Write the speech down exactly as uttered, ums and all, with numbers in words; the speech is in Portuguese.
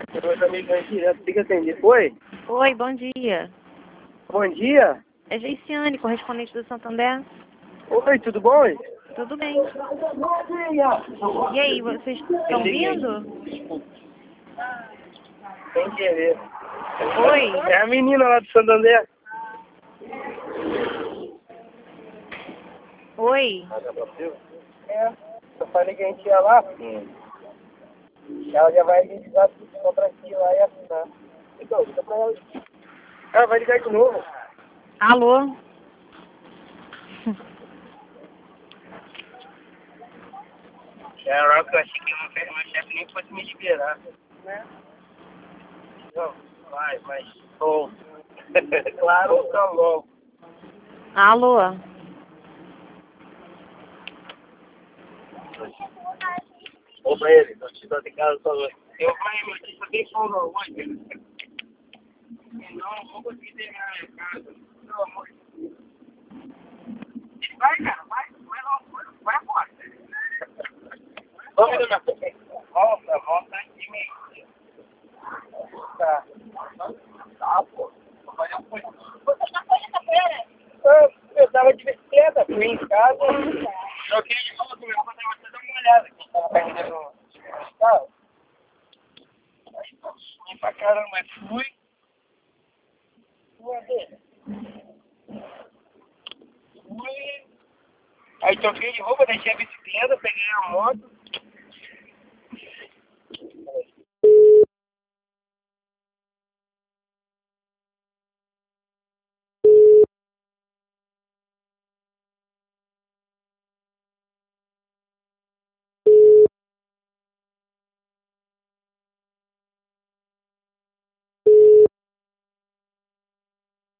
Meus amigos aí direto, tem que atender. Oi? Oi, bom dia. Bom dia? É Geiciane, correspondente do Santander. Oi, tudo bom? Tudo bem. E aí, vocês estão vindo? Sem querer. Oi? É a menina lá do Santander. Oi? É, eu falei que a gente ia lá. Ela já vai ligar tudo pra aqui lá e assinar. Então, liga pra ela. Ela vai ligar de novo. Alô? Caraca, eu achei que o meu chefe nem fosse me liberar. Né? Não, vai, vai. Bom. Claro, tá bom. Alô? Ô, pra ele, não te dou de casa só hoje. Eu vou, meu tio, só tem folga hoje. Senão, eu não vou conseguir terminar a minha casa. Pelo amor de Deus. Vai, cara, vai, vai logo, vai embora. Vamos ver minha coisa. Volta, volta aqui mesmo. Tá. Tá, pô. Vai lá, foi. Você já foi nessa feira? Eu, eu tava de bicicleta, fui em casa. Troquei de volta, meu irmão, pra você dar uma olhada. Que tava perdendo no carro. Aí, pô, fui pra caramba, mas fui. Fui. Aí troquei de roupa, deixei a bicicleta, peguei a moto.